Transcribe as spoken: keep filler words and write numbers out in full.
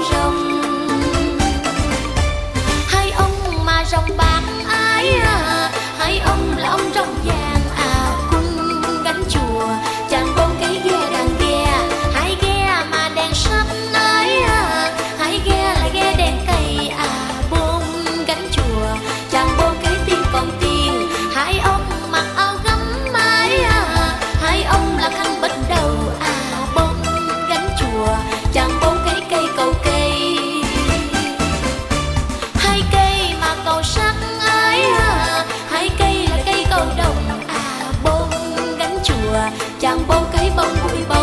rồng. Hai ông mà rồng bạc ái à, hai ông là ông rồng vàng à, cung gánh chùa chàng bốn cái ghe đàn ghe, hai ghe mà đèn sắt ái à, hai ghe là ghe đèn cây à, bốn gánh chùa chàng bốn cái tiên còn tiên, hai ông mặc áo gấm ái à, hai ông là khăn bít đầu à, bốn gánh chùa chàng bốn cái cây cầu cây, hai cây mà cầu sắt ái à, hai cây là cây cầu đồng à, bốn gánh chùa chàng bốn cái bông bụi bông.